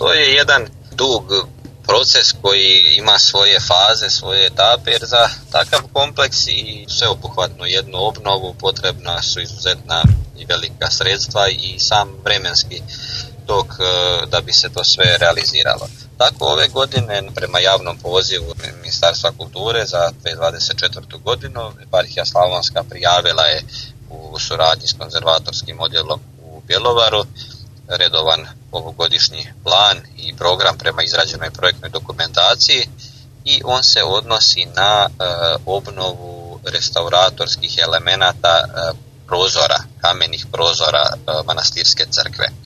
to je jedan dug proces koji ima svoje faze, svoje etape, jer za takav kompleks i sveobuhvatnu jednu obnovu potrebna su izuzetna i velika sredstva i sam vremenski tok da bi se to sve realiziralo. Tako ove godine prema javnom pozivu Ministarstva kulture za 2024. godinu Eparhija Slavonska prijavila je u suradnji s konzervatorskim odjelom u Bjelovaru redovan ovogodišnji plan i program prema izrađenoj projektnoj dokumentaciji i on se odnosi na obnovu restauratorskih elemenata prozora, kamenih prozora manastirske crkve.